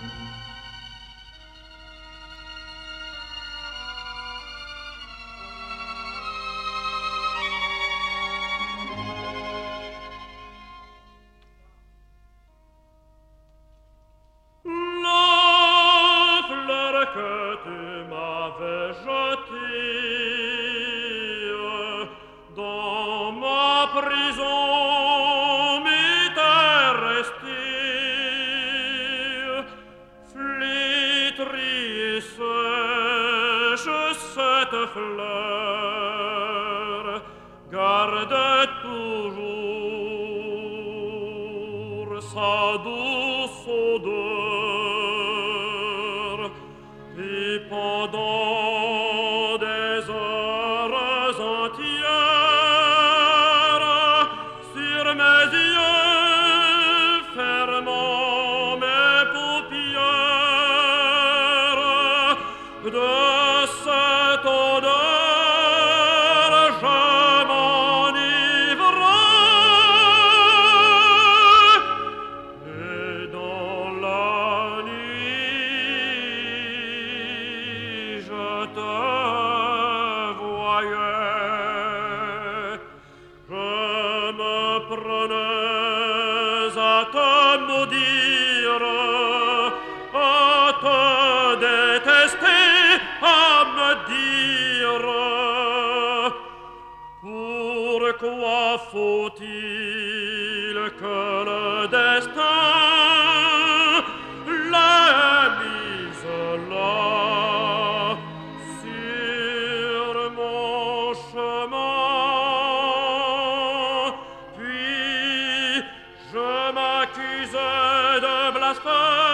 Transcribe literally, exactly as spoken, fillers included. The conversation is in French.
fleur, garde toujours sa douce odeur, et pendant des heures entières, sur mes yeux, fermant mes paupières, de cette odeur je m'enivrais, et dans la nuit je te voyais. Je me prenais à te maudire, à te détester, à me dire: pourquoi faut-il que le destin l'ait mise là, sur mon chemin? Puis je m'accusais de blasphème,